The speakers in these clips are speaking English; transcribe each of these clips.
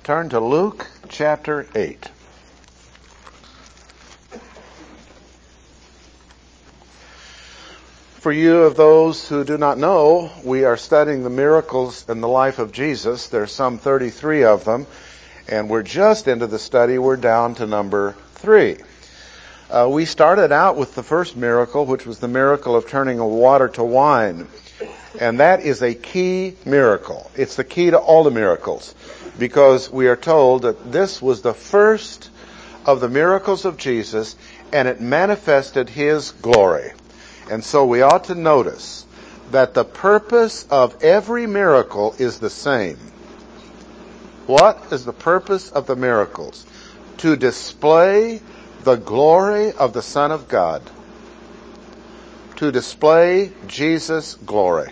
Turn to Luke chapter 8. For you of those who do not know, we are studying the miracles in the life of Jesus. There's some 33 of them, and we're just into the study. We're down to number 3. We started out with the first miracle, which was the miracle of turning water to wine. And that is a key miracle. It's the key to all the miracles, because we are told that this was the first of the miracles of Jesus, and it manifested His glory. And so we ought to notice that the purpose of every miracle is the same. What is the purpose of the miracles? To display the glory of the Son of God. To display Jesus' glory.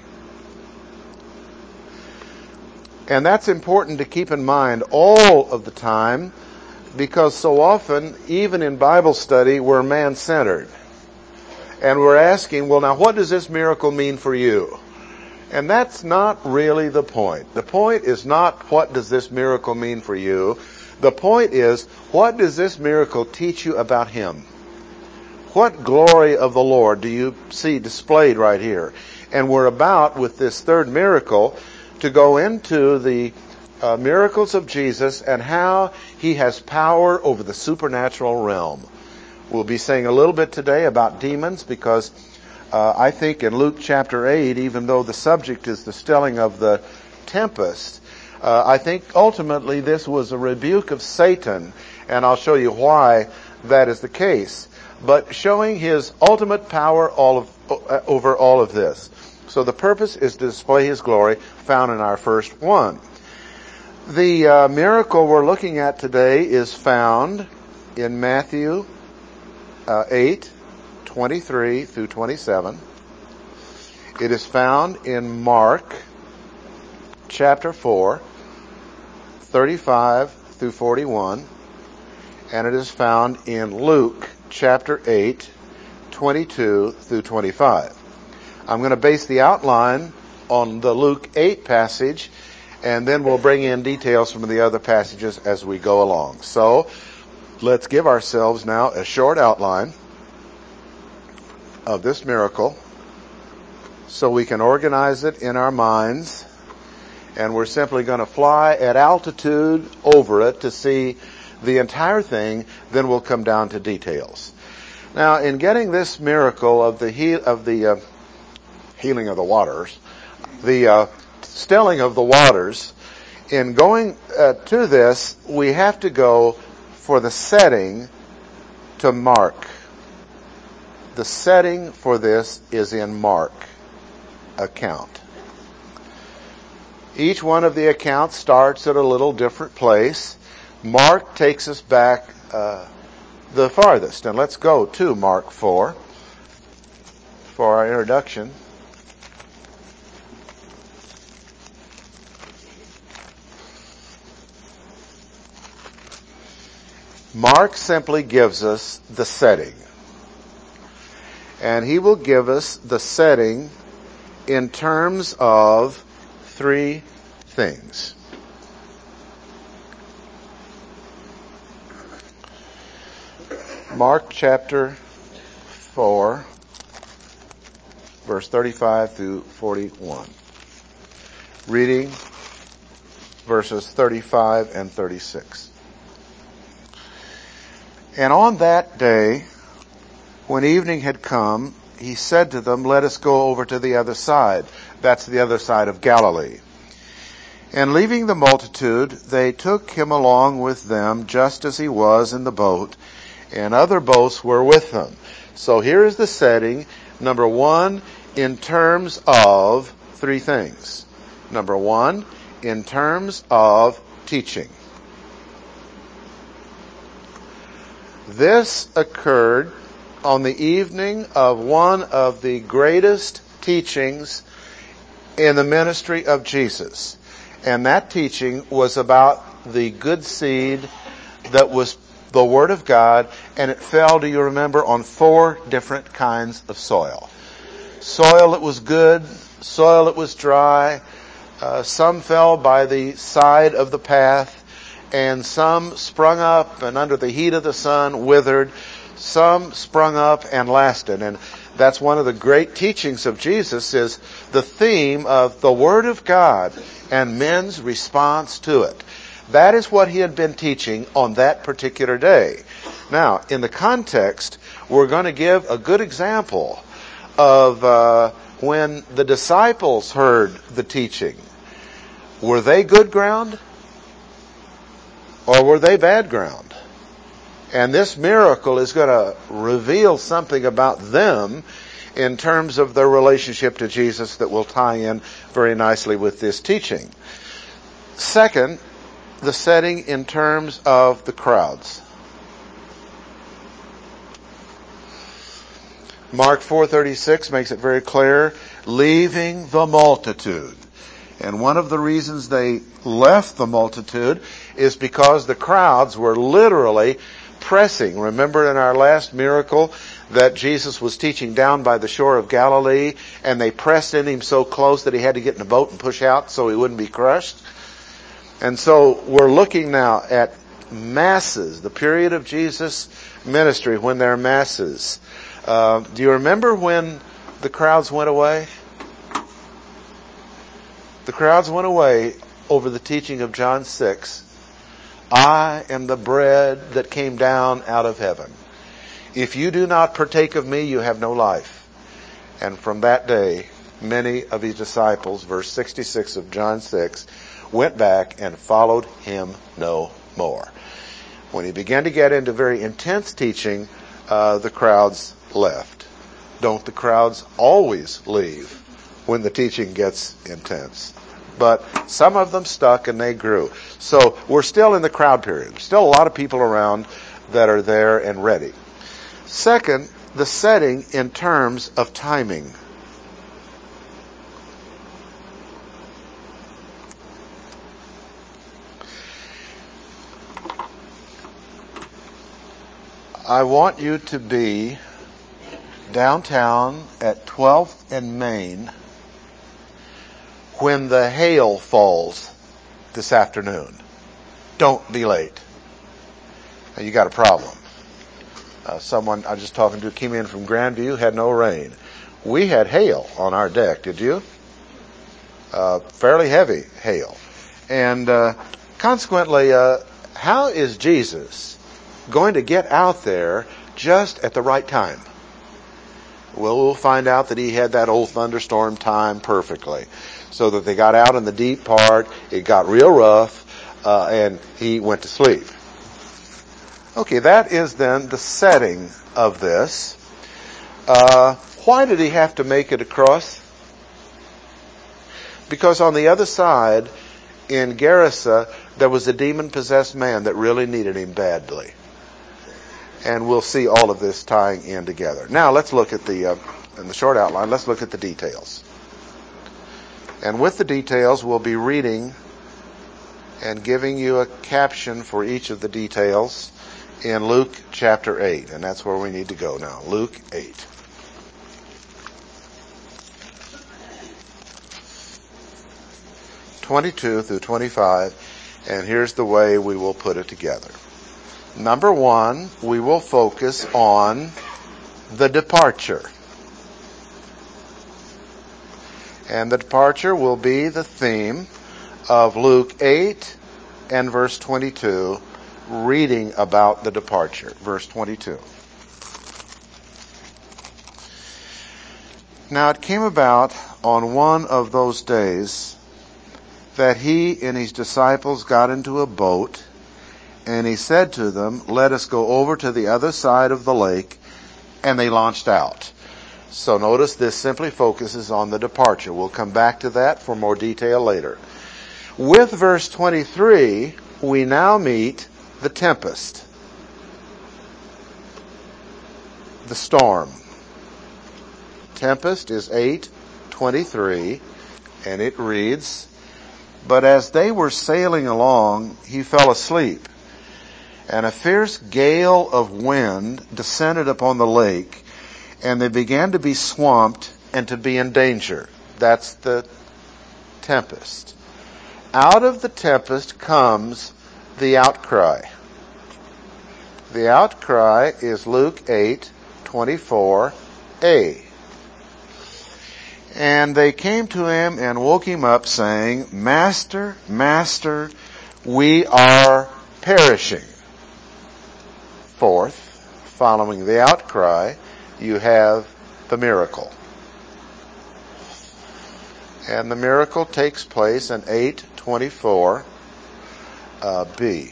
And that's important to keep in mind all of the time, because so often, even in Bible study, we're man-centered. And we're asking, well, now what does this miracle mean for you? And that's not really the point. The point is not what does this miracle mean for you. The point is, what does this miracle teach you about Him? What glory of the Lord do you see displayed right here? And we're about, with this third miracle, to go into the miracles of Jesus and how He has power over the supernatural realm. We'll be saying a little bit today about demons, because I think in Luke chapter 8, even though the subject is the stilling of the tempest, I think ultimately this was a rebuke of Satan, and I'll show you why that is the case. But showing His ultimate power over all of this. So the purpose is to display His glory, found in our first one. The miracle we're looking at today is found in Matthew 8:23 through 27. It is found in Mark chapter 4, 35 through 41. And it is found in Luke chapter 8, 22 through 25. I'm going to base the outline on the Luke 8 passage, and then we'll bring in details from the other passages as we go along. So, let's give ourselves now a short outline of this miracle so we can organize it in our minds, and we're simply going to fly at altitude over it to see the entire thing, then we'll come down to details. Now, in getting this miracle of the healing of the waters, the stilling of the waters, in going to this, we have to go for the setting to Mark. The setting for this is in Mark account. Each one of the accounts starts at a little different place. Mark takes us back the farthest. And let's go to Mark 4 for our introduction. Mark simply gives us the setting. And he will give us the setting in terms of 3 things. Mark chapter 4, verse 35 through 41. Reading verses 35 and 36. And on that day, when evening had come, He said to them, "Let us go over to the other side." That's the other side of Galilee. And leaving the multitude, they took Him along with them, just as He was in the boat, and other boats were with them. So here is the setting. Number 1, in terms of 3 things. Number 1, in terms of teaching. This occurred on the evening of one of the greatest teachings in the ministry of Jesus. And that teaching was about the good seed that was the Word of God, and it fell, do you remember, on 4 different kinds of soil. Soil that was good, soil that was dry, some fell by the side of the path, and some sprung up and under the heat of the sun withered. Some sprung up and lasted. And that's one of the great teachings of Jesus, is the theme of the Word of God and men's response to it. That is what he had been teaching on that particular day. Now, in the context, we're going to give a good example of when the disciples heard the teaching. Were they good ground? Or were they bad ground? And this miracle is going to reveal something about them in terms of their relationship to Jesus that will tie in very nicely with this teaching. Second, the setting in terms of the crowds. Mark 4:36 makes it very clear, leaving the multitude. And one of the reasons they left the multitude is because the crowds were literally pressing. Remember in our last miracle that Jesus was teaching down by the shore of Galilee, and they pressed in him so close that he had to get in a boat and push out so he wouldn't be crushed? And so we're looking now at masses, the period of Jesus' ministry when there are masses. Do you remember when the crowds went away? The crowds went away over the teaching of John 6. I am the bread that came down out of heaven. If you do not partake of me, you have no life. And from that day, many of his disciples, verse 66 of John 6, went back and followed him no more. When he began to get into very intense teaching, the crowds left. Don't the crowds always leave when the teaching gets intense? But some of them stuck and they grew. So we're still in the crowd period. There's still a lot of people around that are there and ready. Second, the setting in terms of timing. I want you to be downtown at 12th and Main when the hail falls this afternoon. Don't be late. Now, you got a problem. Someone I was just talking to came in from Grandview, had no rain. We had hail on our deck, did you? Fairly heavy hail. And consequently, how is Jesus going to get out there just at the right time? Well, we'll find out that he had that old thunderstorm time perfectly, so that they got out in the deep part, it got real rough, and he went to sleep. Okay, that is then the setting of this. Why did he have to make it across? Because on the other side, in Gerasa, there was a demon-possessed man that really needed him badly. And we'll see all of this tying in together. Now let's look at in the short outline, let's look at the details. And with the details, we'll be reading and giving you a caption for each of the details in Luke chapter 8. And that's where we need to go now. Luke 8. (22 through 25). And here's the way we will put it together. Number one, we will focus on the departure. And the departure will be the theme of Luke 8 and verse 22, reading about the departure. Verse 22. Now it came about on one of those days that he and his disciples got into a boat, and he said to them, "Let us go over to the other side of the lake," and they launched out. So notice this simply focuses on the departure. We'll come back to that for more detail later. With verse 23, we now meet the tempest, the storm. Tempest is 8:23, and it reads, "But as they were sailing along, he fell asleep. And a fierce gale of wind descended upon the lake, and they began to be swamped and to be in danger." That's the tempest. Out of the tempest comes the outcry. The outcry is Luke 8:24a. And they came to him and woke him up, saying, Master, Master, we are perishing. Fourth, following the outcry, you have the miracle. And the miracle takes place in 8:24b.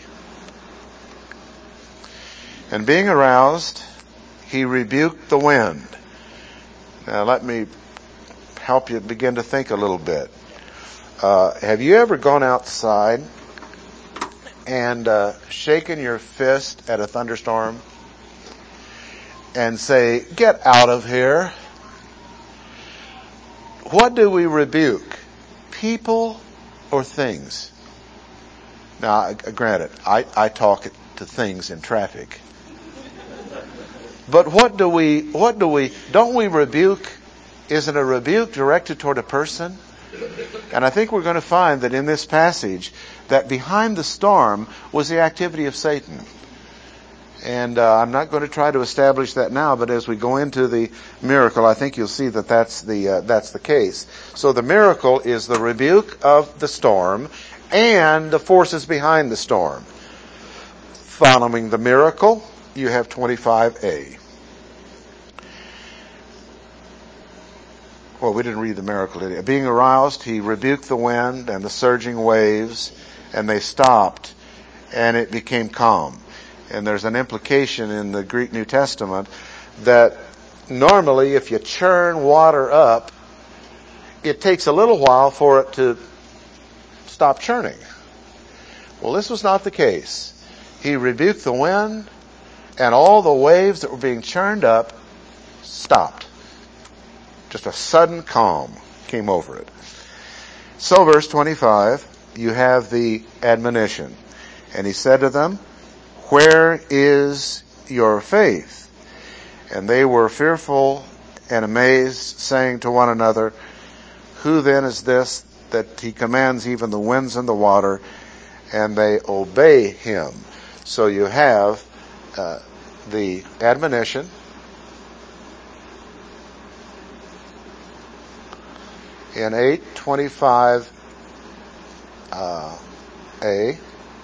And being aroused, he rebuked the wind. Now let me help you begin to think a little bit. Have you ever gone outside and shaken your fist at a thunderstorm and say, get out of here? What do we rebuke? People or things? Now, granted, I talk to things in traffic. But don't we rebuke? Isn't a rebuke directed toward a person? And I think we're going to find that in this passage that behind the storm was the activity of Satan. And I'm not going to try to establish that now, but as we go into the miracle, I think you'll see that that's the case. So the miracle is the rebuke of the storm and the forces behind the storm. Following the miracle, you have 25a. Well, we didn't read the miracle, did we? Being aroused, he rebuked the wind and the surging waves, and they stopped, and it became calm. And there's an implication in the Greek New Testament that normally if you churn water up, it takes a little while for it to stop churning. Well, this was not the case. He rebuked the wind, and all the waves that were being churned up stopped. Just a sudden calm came over it. So verse 25, you have the admonition. And he said to them, where is your faith? And they were fearful and amazed, saying to one another, who then is this that he commands even the winds and the water, and they obey him? So you have the admonition, in 8:25a.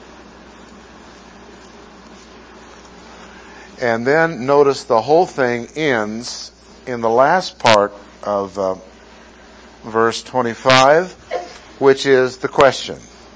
And then notice the whole thing ends in the last part of verse 25, which is the question.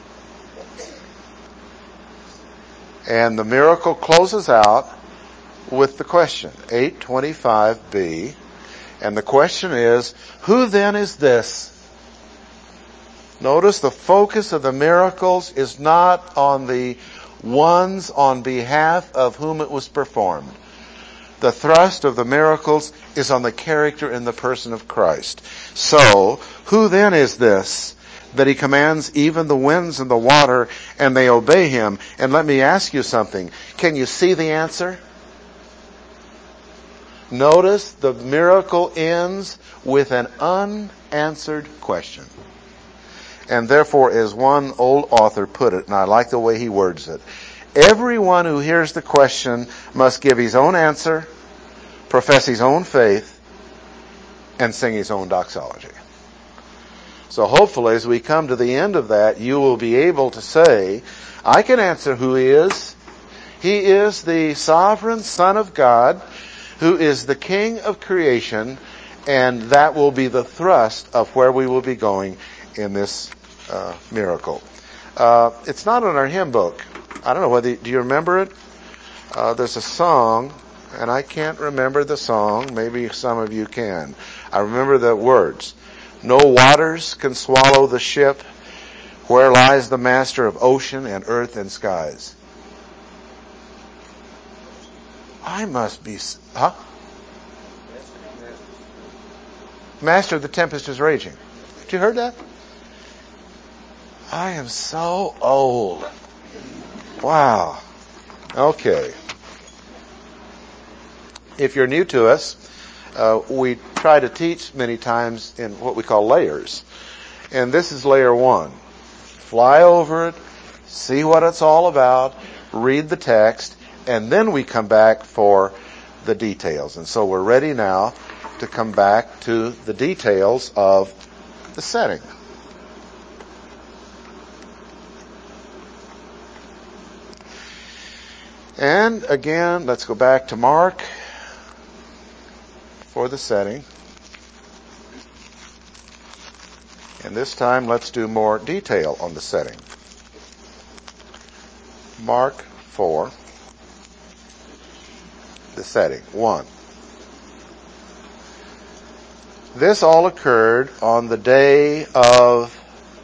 And the miracle closes out with the question, 8:25b. And the question is, who then is this? Notice the focus of the miracles is not on the ones on behalf of whom it was performed. The thrust of the miracles is on the character and the person of Christ. So, who then is this that he commands even the winds and the water, and they obey him? And let me ask you something. Can you see the answer? Notice the miracle ends with an unanswered question. And therefore, as one old author put it, and I like the way he words it, everyone who hears the question must give his own answer, profess his own faith, and sing his own doxology. So hopefully, as we come to the end of that, you will be able to say, I can answer who he is. He is the sovereign Son of God, who is the King of creation, and that will be the thrust of where we will be going in this miracle. It's not in our hymn book. I don't know whether, do you remember it? There's a song, and I can't remember the song. Maybe some of you can. I remember the words. No waters can swallow the ship. Where lies the master of ocean and earth and skies? I must be, Master of the tempest is raging. Have you heard that? I am so old. Wow. Okay. If you're new to us, we try to teach many times in what we call layers. And this is layer one. Fly over it, see what it's all about, read the text, and then we come back for the details. And so we're ready now to come back to the details of the setting. And again, let's go back to Mark for the setting. And this time, let's do more detail on the setting. Mark 4, the setting. 1. This all occurred on the day of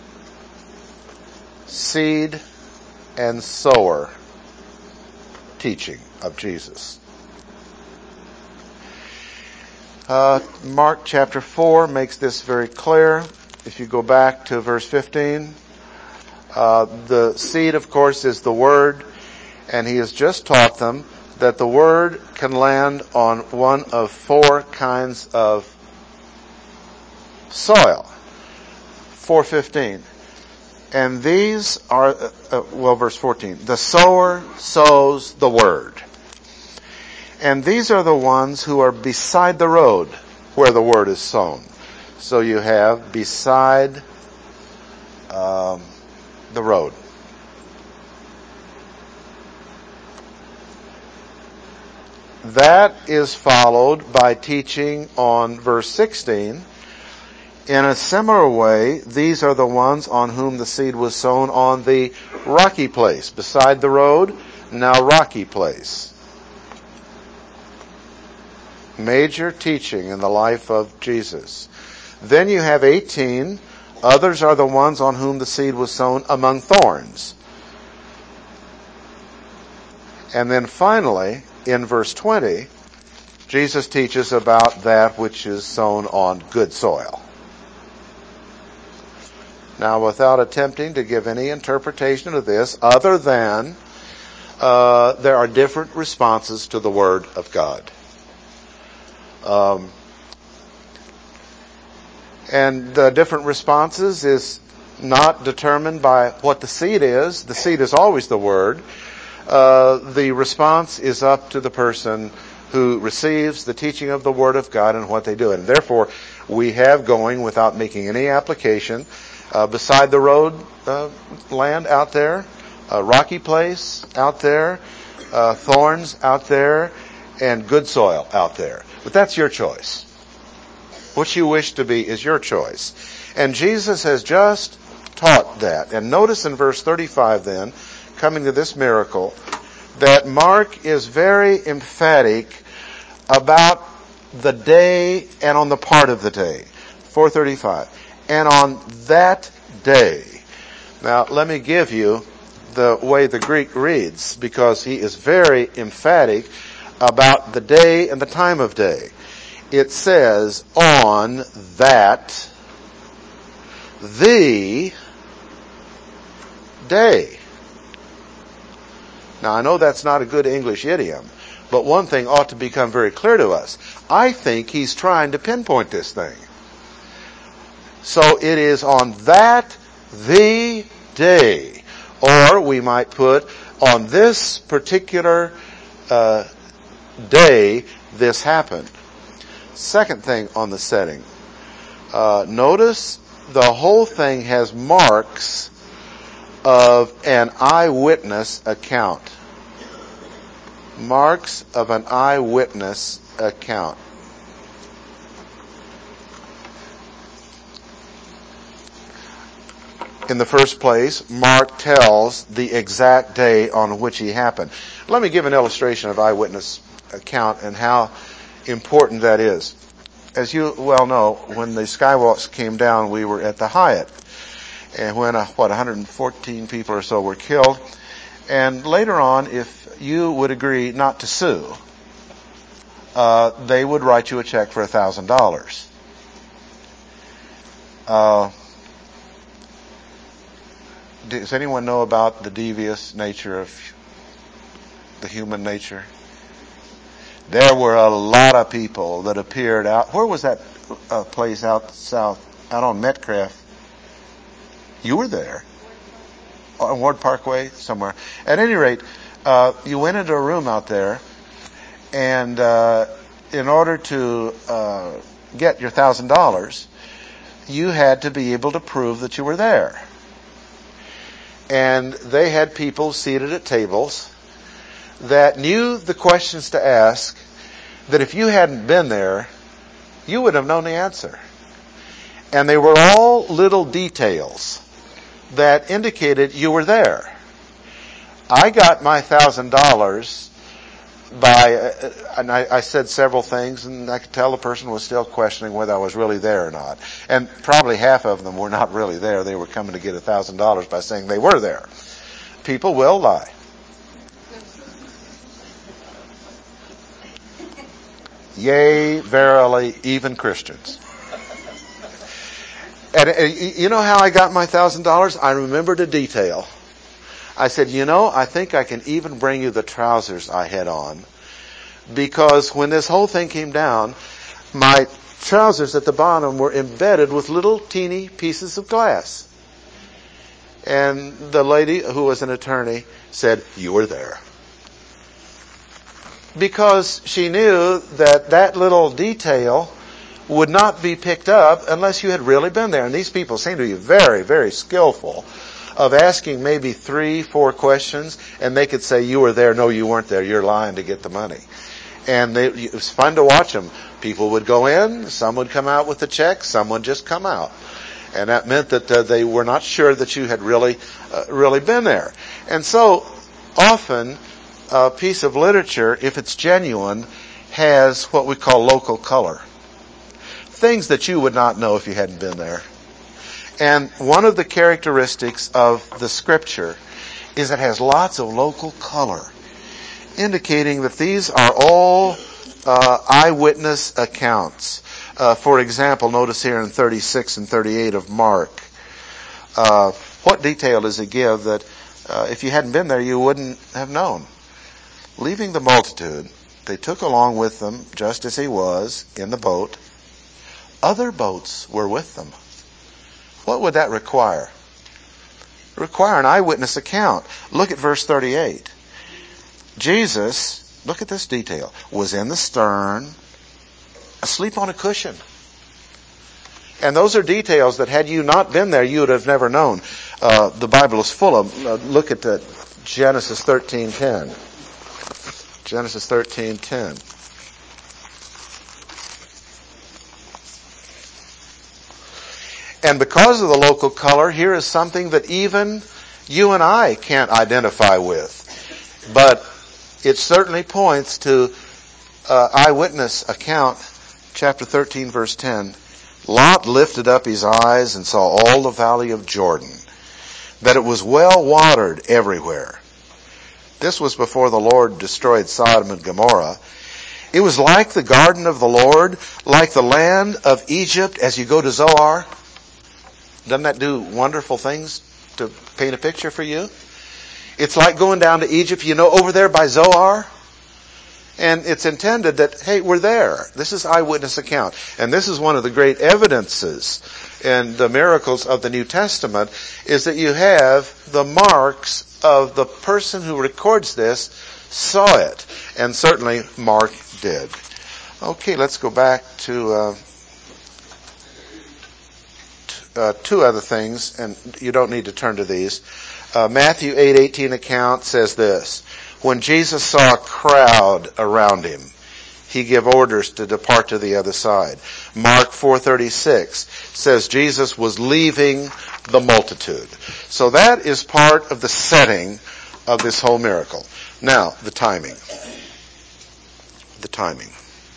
seed and sower teaching of Jesus. Mark chapter 4 makes this very clear. If you go back to verse 15, the seed, of course, is the Word, and he has just taught them that the Word can land on one of 4 kinds of soil. 4:15. And these are, verse 14. The sower sows the Word. And these are the ones who are beside the road where the Word is sown. So you have beside the road. That is followed by teaching on verse 16. In a similar way, these are the ones on whom the seed was sown on the rocky place. Beside the road, now rocky place. Major teaching in the life of Jesus. Then you have 18. Others are the ones on whom the seed was sown among thorns. And then finally, in verse 20, Jesus teaches about that which is sown on good soil. Now, without attempting to give any interpretation of this, other than there are different responses to the Word of God. And the different responses is not determined by what the seed is. The seed is always the Word. The response is up to the person who receives the teaching of the Word of God and what they do. And therefore, we have going, without making any application, beside the road land out there, a rocky place out there, thorns out there, and good soil out there. But that's your choice. What you wish to be is your choice. And Jesus has just taught that. And notice in verse 35 then, coming to this miracle, that Mark is very emphatic about the day and on the part of the day. 4:35. And on that day. Now, let me give you the way the Greek reads, because he is very emphatic about the day and the time of day. It says, on that the day. Now, I know that's not a good English idiom, but one thing ought to become very clear to us. I think he's trying to pinpoint this thing. So it is on that the day. Or we might put, on this particular day, this happened. Second thing on the setting. Notice the whole thing has marks of an eyewitness account. Marks of an eyewitness account. In the first place, Mark tells the exact day on which he happened. Let me give an illustration of eyewitness account and how important that is. As you well know, when the skywalks came down, we were at the Hyatt. And when, 114 people or so were killed. And later on, if you would agree not to sue, they would write you a check for $1,000. Does anyone know about the devious nature of the human nature? There were a lot of people that appeared out. Where was that place out south, out on Metcalf? You were there. on Ward Parkway somewhere. At any rate, you went into a room out there, and in order to get your $1,000, you had to be able to prove that you were there. And they had people seated at tables that knew the questions to ask, that if you hadn't been there, you would have known the answer. And they were all little details that indicated you were there. I got my $1,000 by, and I said several things, and I could tell the person was still questioning whether I was really there or not. And probably half of them were not really there. They were coming to get $1,000 by saying they were there. People will lie. Yea, verily, even Christians. And you know how I got my $1,000? I remembered a detail. I said, I think I can even bring you the trousers I had on. Because when this whole thing came down, my trousers at the bottom were embedded with little teeny pieces of glass. And the lady, who was an attorney, said, you were there. Because she knew that little detail would not be picked up unless you had really been there. And these people seem to be very, very skillful of asking maybe 3-4 questions, and they could say, you were there, no, you weren't there, you're lying to get the money. And it was fun to watch them. People would go in, some would come out with the check, some would just come out. And that meant that they were not sure that you had really been there. And so, often, a piece of literature, if it's genuine, has what we call local color. Things that you would not know if you hadn't been there. And one of the characteristics of the Scripture is it has lots of local color, indicating that these are all eyewitness accounts. For example, notice here in 36 and 38 of Mark, what detail does it give that if you hadn't been there, you wouldn't have known? Leaving the multitude, they took along with them, just as he was, in the boat. Other boats were with them. What would that require? Require an eyewitness account. Look at verse 38. Jesus, look at this detail, was in the stern, asleep on a cushion. And those are details that had you not been there, you would have never known. The Bible is full of. Look at Genesis 13:10. Genesis 13:10. And because of the local color, here is something that even you and I can't identify with. But it certainly points to eyewitness account, chapter 13, verse 10. Lot lifted up his eyes and saw all the valley of Jordan, that it was well watered everywhere. This was before the Lord destroyed Sodom and Gomorrah. It was like the garden of the Lord, like the land of Egypt as you go to Zoar. Doesn't that do wonderful things to paint a picture for you? It's like going down to Egypt, over there by Zoar. And it's intended that, hey, we're there. This is eyewitness account. And this is one of the great evidences in the miracles of the New Testament, is that you have the marks of the person who records this saw it. And certainly Mark did. Okay, let's go back to two other things, and you don't need to turn to these. Matthew 8:18 account says this: when Jesus saw a crowd around him, he gave orders to depart to the other side. Mark 4:36 says Jesus was leaving the multitude. So that is part of the setting of this whole miracle. Now, the timing. The timing.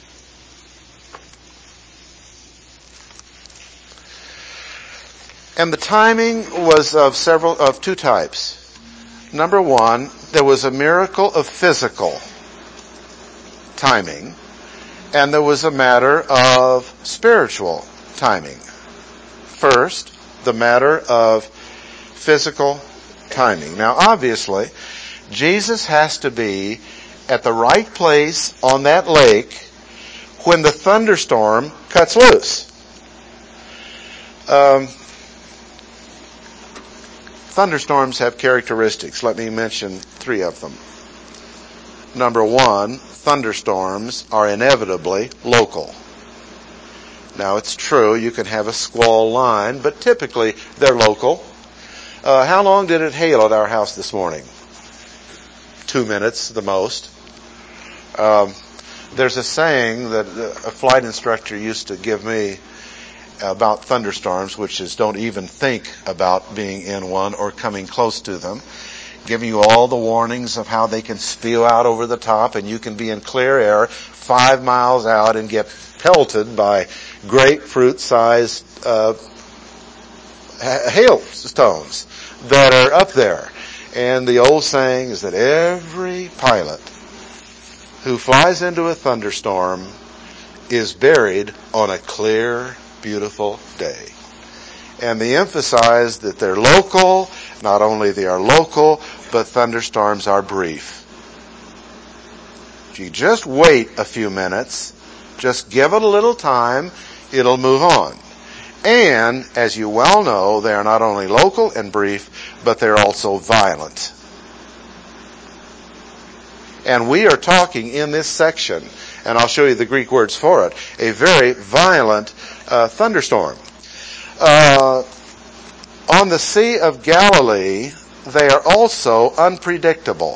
And the timing was of two types. Number one, there was a miracle of physical timing, and there was a matter of spiritual timing. First, the matter of physical timing. Now, obviously, Jesus has to be at the right place on that lake when the thunderstorm cuts loose. thunderstorms have characteristics. Let me mention 3 of them. Number 1, thunderstorms are inevitably local. Now, it's true, you can have a squall line, but typically they're local. How long did it hail at our house this morning? 2 minutes, the most. There's a saying that a flight instructor used to give me about thunderstorms, which is don't even think about being in one or coming close to them, giving you all the warnings of how they can spew out over the top, and you can be in clear air 5 miles out and get pelted by grapefruit-sized hailstones that are up there. And the old saying is that every pilot who flies into a thunderstorm is buried on a clear, beautiful day. And they emphasize that they're local. Not only they are local, but thunderstorms are brief. If you just wait a few minutes, just give it a little time, it'll move on. And, as you well know, they are not only local and brief, but they're also violent. And we are talking in this section, and I'll show you the Greek words for it, a very violent thunderstorm. On the Sea of Galilee, they are also unpredictable.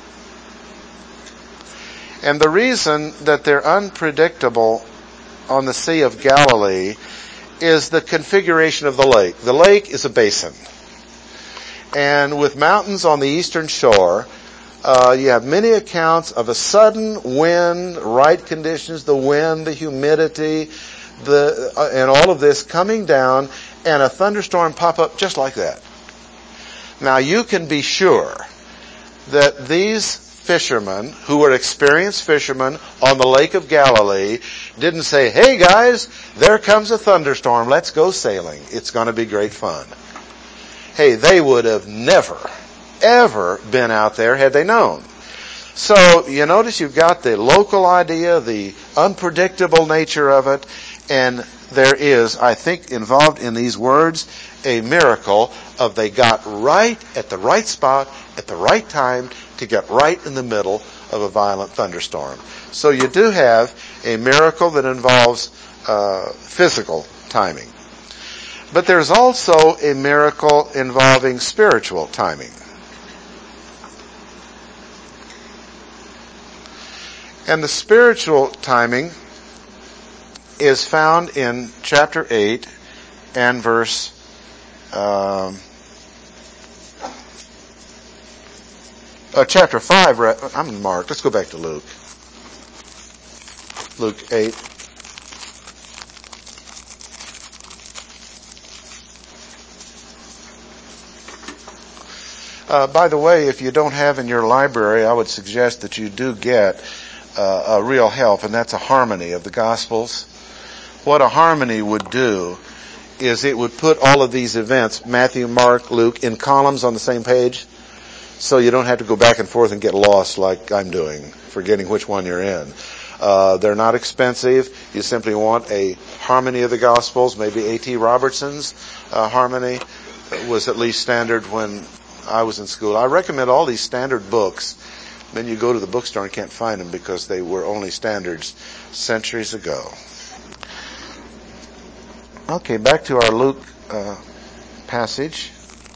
And the reason that they're unpredictable on the Sea of Galilee is the configuration of the lake. The lake is a basin. And with mountains on the eastern shore, you have many accounts of a sudden wind, right conditions, the wind, the humidity, and all of this coming down, and a thunderstorm pop up just like that. Now you can be sure that these fishermen, who were experienced fishermen on the Lake of Galilee, didn't say, "Hey guys, there comes a thunderstorm, let's go sailing. It's going to be great fun." Hey, they would have never, ever been out there had they known. So you notice you've got the local idea, the unpredictable nature of it, and there is, I think, involved in these words, a miracle of they got right at the right spot at the right time to get right in the middle of a violent thunderstorm. So you do have a miracle that involves physical timing. But there's also a miracle involving spiritual timing. And the spiritual timing is found in chapter 8 and verse chapter 5. I'm in Mark. Let's go back to Luke. Luke 8. By the way, if you don't have in your library, I would suggest that you do get a real help, and that's a harmony of the Gospels. What a harmony would do is it would put all of these events, Matthew, Mark, Luke, in columns on the same page, so you don't have to go back and forth and get lost like I'm doing, forgetting which one you're in. They're not expensive. You simply want a harmony of the Gospels. Maybe A.T. Robertson's harmony was at least standard when I was in school. I recommend all these standard books. Then you go to the bookstore and can't find them because they were only standards centuries ago. Okay, back to our Luke passage.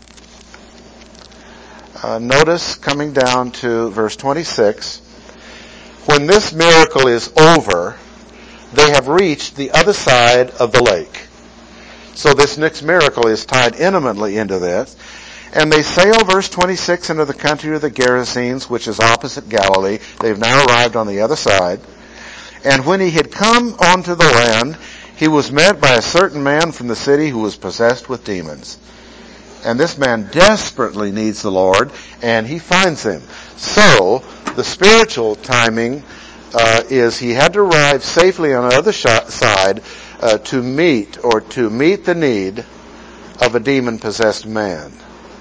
Notice coming down to verse 26, when this miracle is over, they have reached the other side of the lake. So this next miracle is tied intimately into this. And they sail, verse 26, into the country of the Gerasenes, which is opposite Galilee. They've now arrived on the other side. And when he had come onto the land, he was met by a certain man from the city who was possessed with demons. And this man desperately needs the Lord, and he finds him. So, the spiritual timing is he had to arrive safely on the other side to meet the need of a demon-possessed man.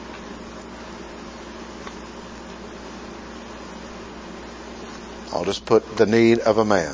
I'll just put the need of a man.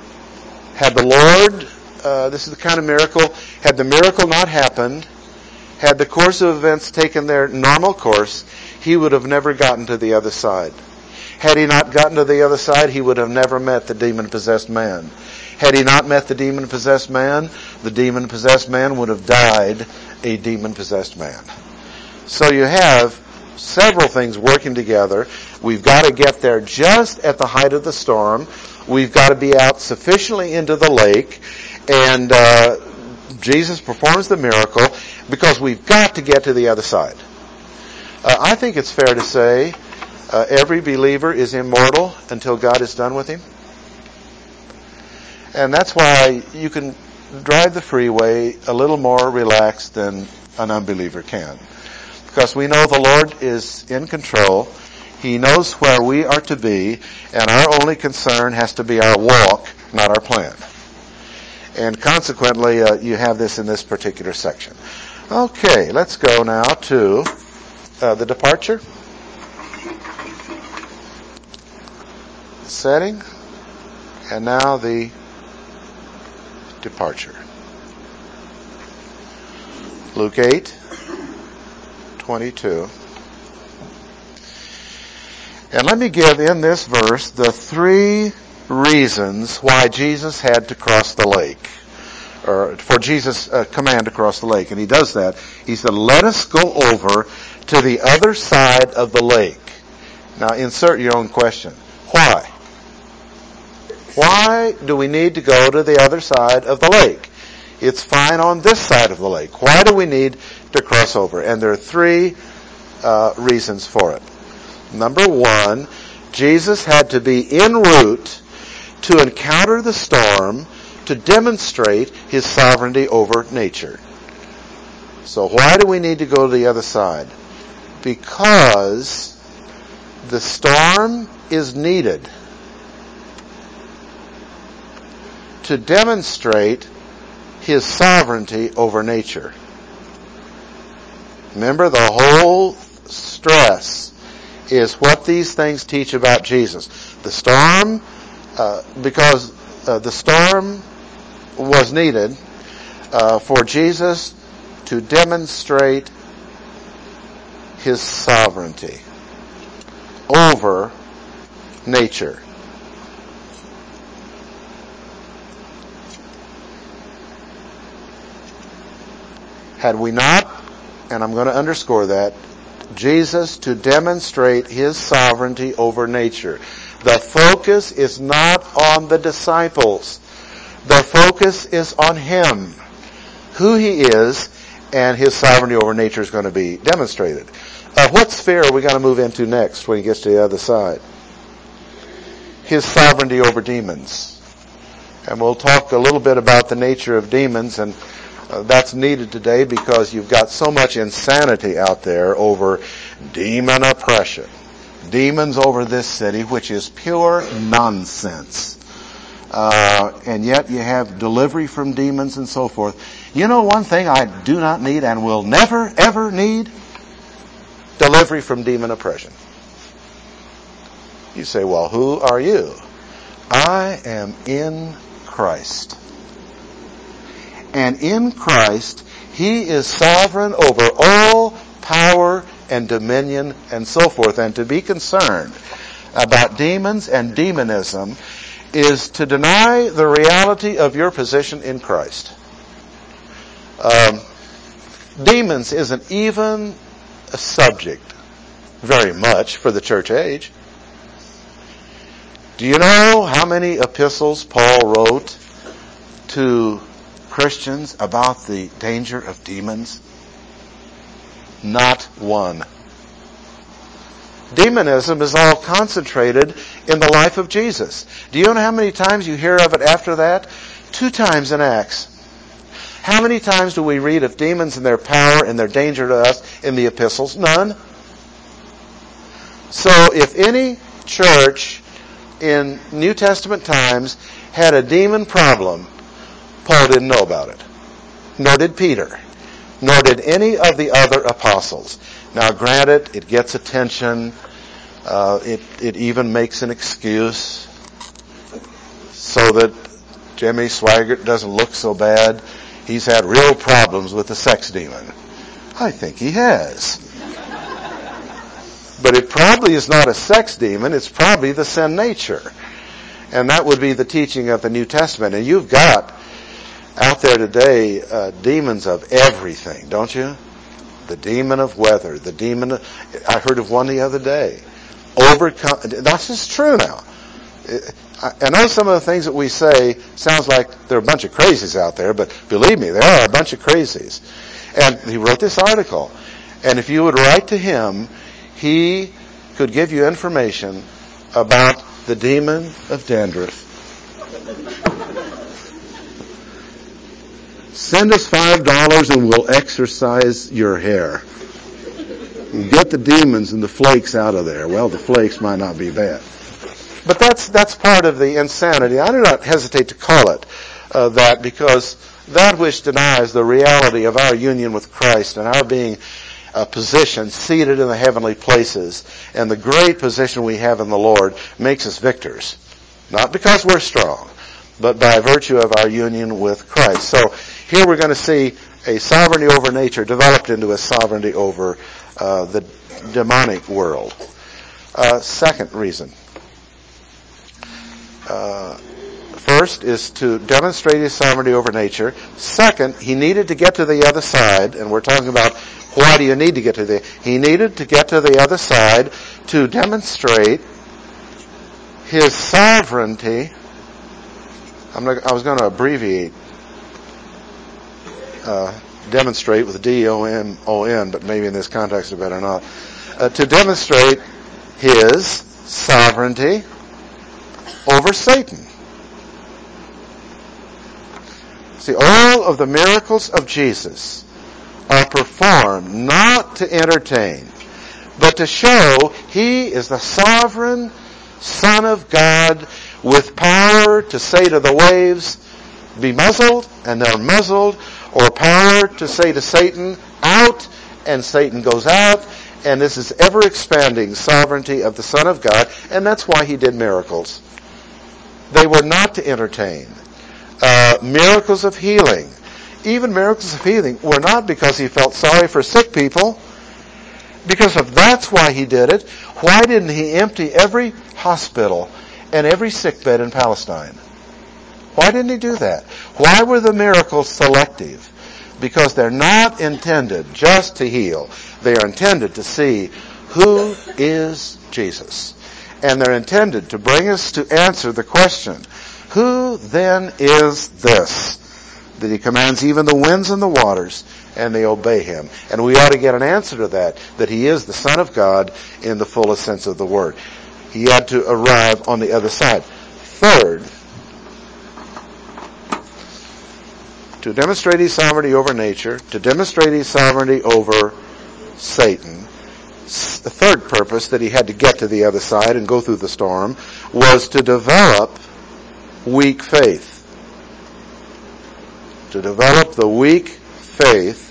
Had the Lord, this is the kind of miracle, had the miracle not happened, Had the course of events taken their normal course, he would have never gotten to the other side. Had he not gotten to the other side, he would have never met the demon-possessed man. Had he not met the demon-possessed man, the demon-possessed man would have died a demon-possessed man. So you have several things working together. We've got to get there just at the height of the storm. We've got to be out sufficiently into the lake. And Jesus performs the miracle because we've got to get to the other side. I think it's fair to say every believer is immortal until God is done with him. And that's why you can drive the freeway a little more relaxed than an unbeliever can. Because we know the Lord is in control. He knows where we are to be, and our only concern has to be our walk, not our plan. And consequently, you have this in this particular section. Okay, let's go now to the departure. Setting. And now the departure. Luke 8:22. And let me give in this verse the 3 reasons why Jesus had to cross the lake. Or for Jesus' command to cross the lake. And he does that. He said, let us go over to the other side of the lake. Now insert your own question. Why? Why do we need to go to the other side of the lake? It's fine on this side of the lake. Why do we need to cross over? And there are 3 reasons for it. Number 1, Jesus had to be en route to encounter the storm to demonstrate his sovereignty over nature. So why do we need to go to the other side? Because the storm is needed to demonstrate his sovereignty over nature. Remember, the whole stress is what these things teach about Jesus. The storm, because the storm was needed for Jesus to demonstrate his sovereignty over nature. Had we not, and I'm going to underscore that, Jesus to demonstrate his sovereignty over nature. The focus is not on the disciples. The focus is on him, who he is, and his sovereignty over nature is going to be demonstrated. What sphere are we going to move into next when he gets to the other side? His sovereignty over demons. And we'll talk a little bit about the nature of demons, and that's needed today because you've got so much insanity out there over demon oppression. Demons over this city, which is pure nonsense. And yet you have delivery from demons and so forth. You know one thing I do not need and will never, ever need? Delivery from demon oppression. You say, well, who are you? I am in Christ. And in Christ, he is sovereign over all power and dominion and so forth. And to be concerned about demons and demonism is to deny the reality of your position in Christ. Demons isn't even a subject very much for the church age. Do you know how many epistles Paul wrote to Christians about the danger of demons? Not one. Demonism is all concentrated in the life of Jesus. Do you know how many times you hear of it after that? 2 times in Acts. How many times do we read of demons and their power and their danger to us in the epistles? None. So if any church in New Testament times had a demon problem, Paul didn't know about it. Nor did Peter. Nor did any of the other apostles. Now granted, it gets attention. It even makes an excuse so that Jimmy Swaggart doesn't look so bad. He's had real problems with the sex demon. I think he has. But it probably is not a sex demon. It's probably the sin nature. And that would be the teaching of the New Testament. And you've got out there today demons of everything, don't you? The demon of weather. I heard of one the other day. That's just true now. I know some of the things that we say sounds like there are a bunch of crazies out there, but believe me, there are a bunch of crazies. And he wrote this article. And if you would write to him, he could give you information about the demon of dandruff. Send us $5 and we'll exercise your hair. Get the demons and the flakes out of there. Well, the flakes might not be bad. But that's part of the insanity. I do not hesitate to call it that, because that which denies the reality of our union with Christ and our being positioned, seated in the heavenly places, and the great position we have in the Lord makes us victors. Not because we're strong, but by virtue of our union with Christ. So here we're going to see a sovereignty over nature developed into a sovereignty over the demonic world. Second reason. First is to demonstrate his sovereignty over nature. Second, he needed to get to the other side, and we're talking about why do you need to get to he needed to get to the other side to demonstrate his sovereignty. I was going to abbreviate demonstrate with D-O-M-O-N, but maybe in this context it better not. To demonstrate his sovereignty over Satan. See, all of the miracles of Jesus are performed not to entertain, but to show he is the sovereign Son of God with power to say to the waves, be muzzled, and they're muzzled, or power to say to Satan, out, and Satan goes out. And this is ever-expanding sovereignty of the Son of God, and that's why he did miracles. They were not to entertain. Miracles of healing. Even miracles of healing were not because he felt sorry for sick people. Because if that's why he did it, why didn't he empty every hospital and every sickbed in Palestine? Why didn't he do that? Why were the miracles selective? Because they're not intended just to heal. They are intended to see who is Jesus. And they're intended to bring us to answer the question, who then is this that he commands even the winds and the waters, and they obey him? And we ought to get an answer to that he is the Son of God in the fullest sense of the word. He had to arrive on the other side. Third, to demonstrate his sovereignty over nature, to demonstrate his sovereignty over Satan, the third purpose that he had to get to the other side and go through the storm was to develop weak faith. To develop the weak faith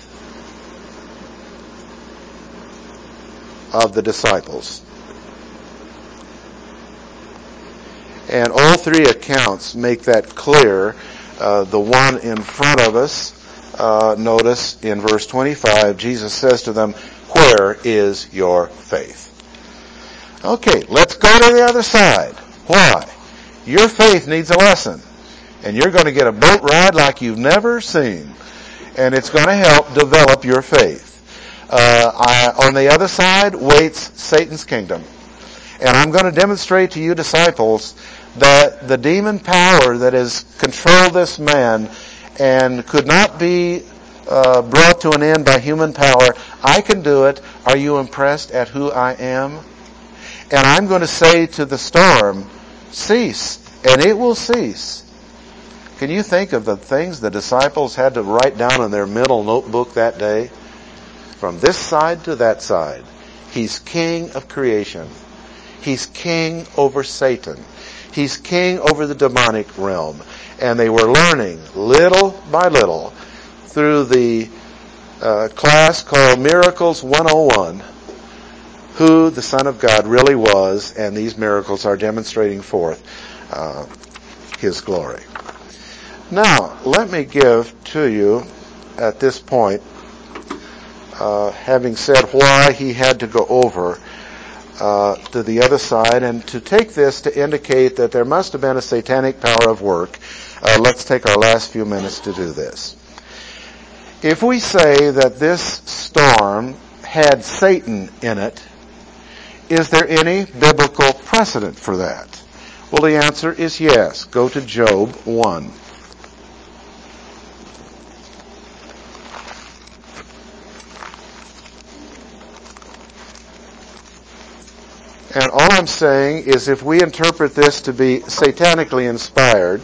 of the disciples. And all three accounts make that clear. The one in front of us, notice in verse 25, Jesus says to them, where is your faith? Okay, let's go to the other side. Why? Your faith needs a lesson. And you're going to get a boat ride like you've never seen. And it's going to help develop your faith. On the other side waits Satan's kingdom. And I'm going to demonstrate to you disciples that the demon power that has controlled this man and could not be brought to an end by human power, I can do it. Are you impressed at who I am? And I'm going to say to the storm, cease, and it will cease. Can you think of the things the disciples had to write down in their mental notebook that day? From this side to that side. He's king of creation. He's king over Satan. He's king over the demonic realm. And they were learning little by little through the class called Miracles 101 who the Son of God really was, and these miracles are demonstrating forth his glory. Now, let me give to you at this point having said why he had to go over to the other side, and to take this to indicate that there must have been a satanic power of work, let's take our last few minutes to do this. If we say that this storm had Satan in it, is there any biblical precedent for that? Well, the answer is yes. Go to Job 1. And all I'm saying is if we interpret this to be satanically inspired,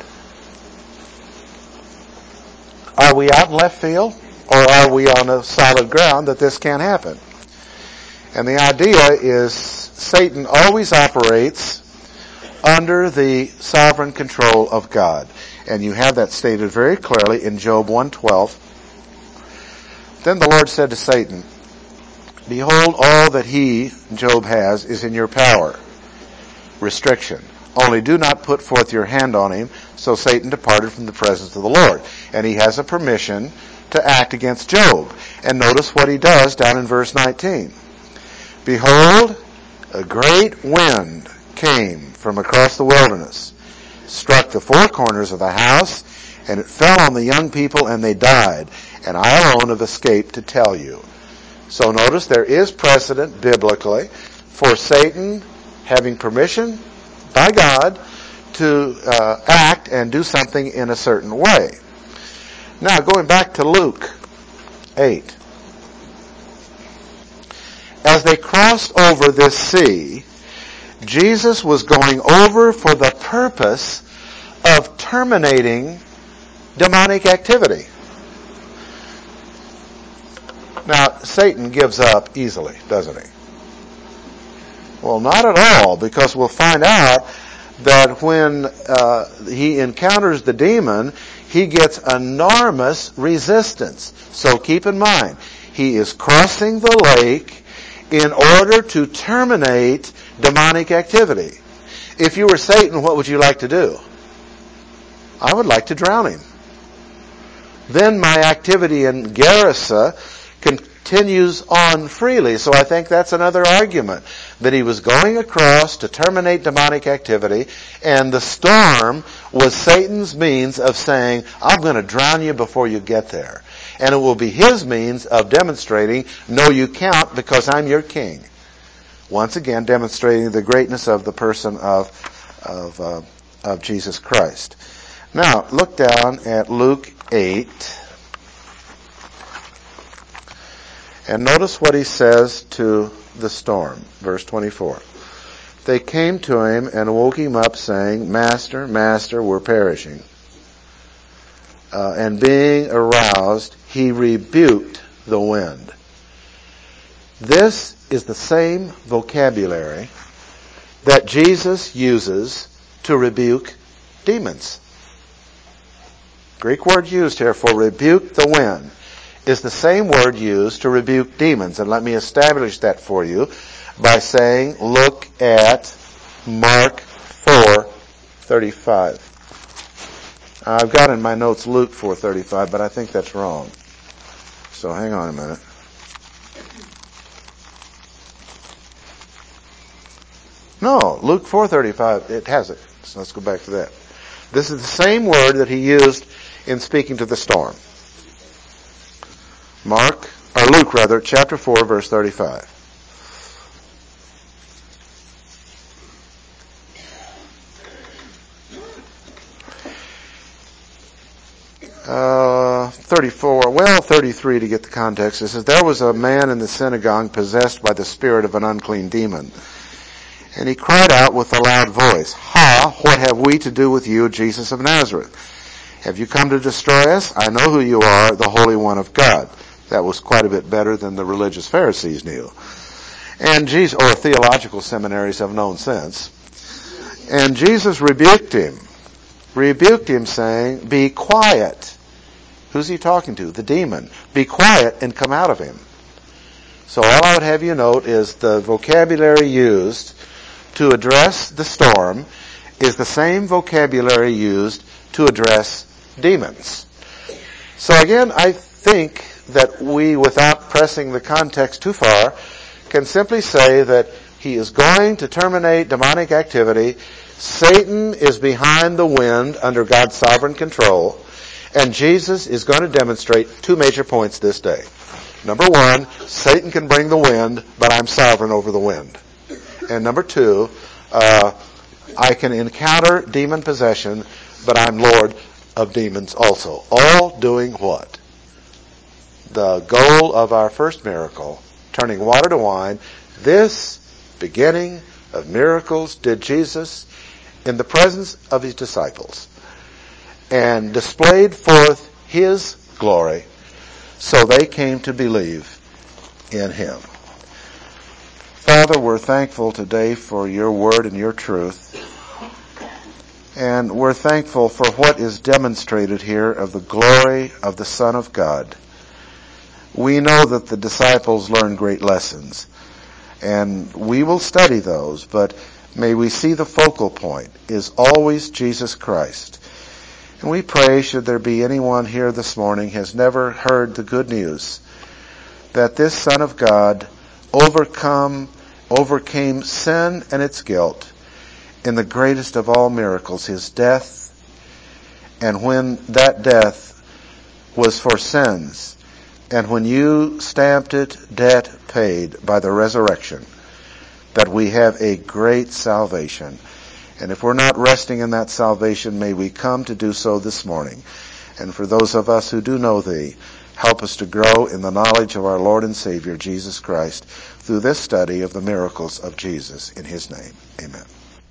are we out in left field? Or are we on a solid ground that this can't happen? And the idea is Satan always operates under the sovereign control of God. And you have that stated very clearly in Job 1:12. Then the Lord said to Satan, "Behold, all that he, Job, has is in your power." Restriction. Only do not put forth your hand on him. So Satan departed from the presence of the Lord. And he has a permission to act against Job. And notice what he does down in verse 19. "Behold, a great wind came from across the wilderness, struck the four corners of the house, and it fell on the young people, and they died. And I alone have escaped to tell you." So notice there is precedent biblically for Satan having permission by God to act and do something in a certain way. Now, going back to Luke 8. As they crossed over this sea, Jesus was going over for the purpose of terminating demonic activity. Now, Satan gives up easily, doesn't he? Well, not at all, because we'll find out that when he encounters the demon, he gets enormous resistance. So keep in mind, he is crossing the lake in order to terminate demonic activity. If you were Satan, what would you like to do? I would like to drown him. Then my activity in Gerasa continues on freely. So I think that's another argument, that he was going across to terminate demonic activity, and the storm was Satan's means of saying, "I'm going to drown you before you get there." And it will be his means of demonstrating, "No, you can't, because I'm your king." Once again, demonstrating the greatness of the person of Jesus Christ. Now, look down at Luke 8. And notice what he says to the storm. Verse 24. "They came to him and woke him up, saying, 'Master, Master, we're perishing.' And being aroused, he rebuked the wind." This is the same vocabulary that Jesus uses to rebuke demons. Greek word used here for rebuke the wind is the same word used to rebuke demons. And let me establish that for you by saying, look at Mark 4:35. I've got in my notes Luke 4:35, but I think that's wrong. So hang on a minute. No, Luke 4:35, it has it. So let's go back to that. This is the same word that he used in speaking to the storm. Luke chapter 4, verse 35. 33 to get the context. It says, "There was a man in the synagogue possessed by the spirit of an unclean demon. And he cried out with a loud voice, 'Ha, what have we to do with you, Jesus of Nazareth? Have you come to destroy us? I know who you are, the Holy One of God.'" That was quite a bit better than the religious Pharisees knew. And Jesus, or theological seminaries have known since. And Jesus rebuked him saying, "Be quiet." Who's he talking to? The demon. "Be quiet and come out of him." So all I would have you note is the vocabulary used to address the storm is the same vocabulary used to address demons. So again, I think that we, without pressing the context too far, can simply say that he is going to terminate demonic activity. Satan is behind the wind under God's sovereign control. And Jesus is going to demonstrate two major points this day. Number one, Satan can bring the wind, but I'm sovereign over the wind. And number two, I can encounter demon possession, but I'm Lord of demons also. All doing what? The goal of our first miracle, turning water to wine. This beginning of miracles did Jesus in the presence of his disciples and displayed forth his glory, so they came to believe in him. Father, we're thankful today for your word and your truth. And we're thankful for what is demonstrated here of the glory of the Son of God. We know that the disciples learned great lessons, and we will study those, but may we see the focal point is always Jesus Christ. And we pray, should there be anyone here this morning has never heard the good news, that this Son of God overcame sin and its guilt in the greatest of all miracles, his death. And when that death was for sins, and when you stamped it, debt paid by the resurrection, that we have a great salvation. And if we're not resting in that salvation, may we come to do so this morning. And for those of us who do know thee, help us to grow in the knowledge of our Lord and Savior, Jesus Christ, through this study of the miracles of Jesus. In his name, amen.